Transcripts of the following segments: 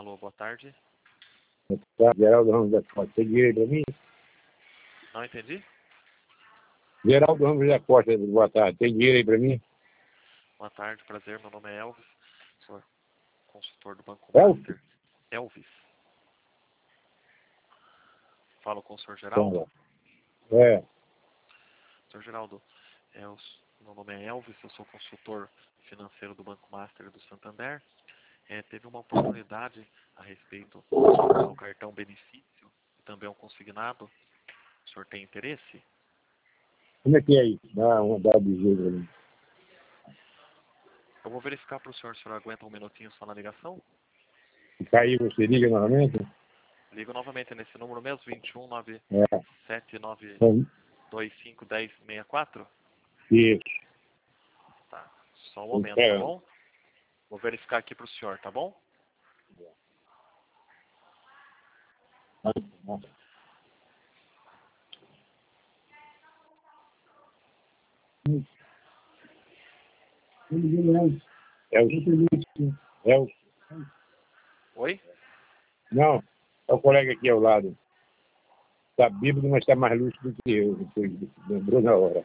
Alô, boa tarde. Tá, Geraldo Ramos da Costa, tem dinheiro aí pra mim? Não entendi? Geraldo Ramos da Costa, boa tarde, tem dinheiro aí pra mim? Boa tarde, prazer. Meu nome é Elvis. Sou consultor do Banco Elvis? Master. Elvis. Falo com o senhor Geraldo. É, Senhor Geraldo, meu nome é Elvis, eu sou consultor financeiro do Banco Master do Santander. Teve uma oportunidade a respeito do seu cartão benefício e também um consignado. O senhor tem interesse? como é que é isso? Dá de jeito pra mim. Eu vou verificar para o senhor aguenta um minutinho só na ligação. Se cair, você liga novamente? Ligo novamente nesse número mesmo, 21 É, 97925 1064. isso. Tá, só um momento, tá É. bom? Vou verificar aqui para o senhor, tá bom? É o... Oi? Não, é o colega aqui ao lado. Tá bêbado, mas tá mais lúcido que eu. Depois lembrou na hora.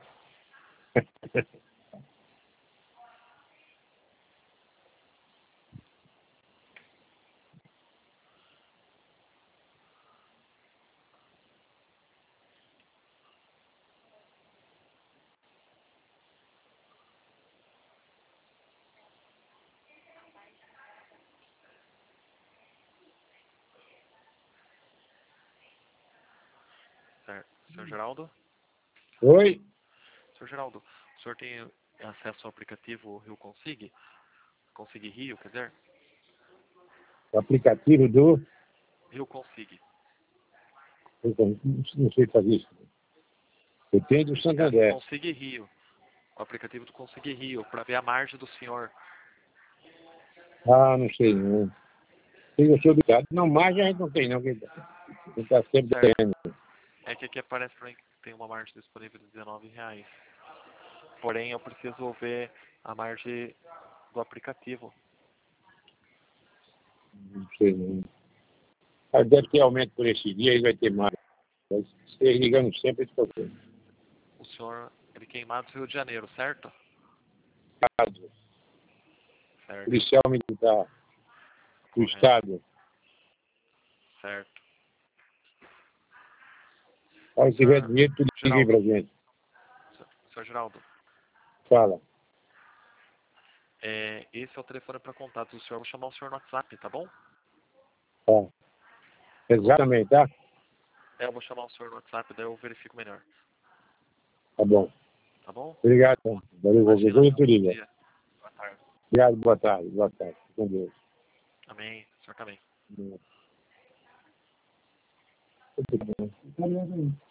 Certo. Senhor Geraldo? Oi? Senhor Geraldo, o senhor tem acesso ao aplicativo Rio Consig? Consig Rio, quer dizer? O aplicativo do... Rio Consig. Eu não sei fazer isso. Eu tenho do Santander. Consig Rio. O aplicativo do Consig Rio, para ver a margem do senhor. Ah, não sei não. Eu sou do estado. Não, margem a gente não tem não. A gente tá sempre Certo. ganhando. É que aqui aparece para mim que tem uma margem disponível de R$19. Porém, eu preciso ver a margem do aplicativo. Não sei não. Mas deve ter aumento por esse dia e vai ter mais. Vocês ligando sempre, eu estou vendo. O senhor é de Queimados, Rio de Janeiro, certo? Certo. Policial militar do Correto. estado. Certo. Se tiver dinheiro, tu liga aí Geraldo. pra gente. Senhor Geraldo. Fala. Esse é o telefone para contato do senhor. Vou chamar o senhor no WhatsApp, tá bom? Tá. Exatamente, tá? Eu vou chamar o senhor no WhatsApp, daí eu verifico melhor. Tá bom. Tá bom? Obrigado. Valeu, Imagina. depois tu Bom liga. dia. Boa tarde. Obrigado, boa tarde. Boa tarde. Com Deus. Amém. O senhor também. Muito bem.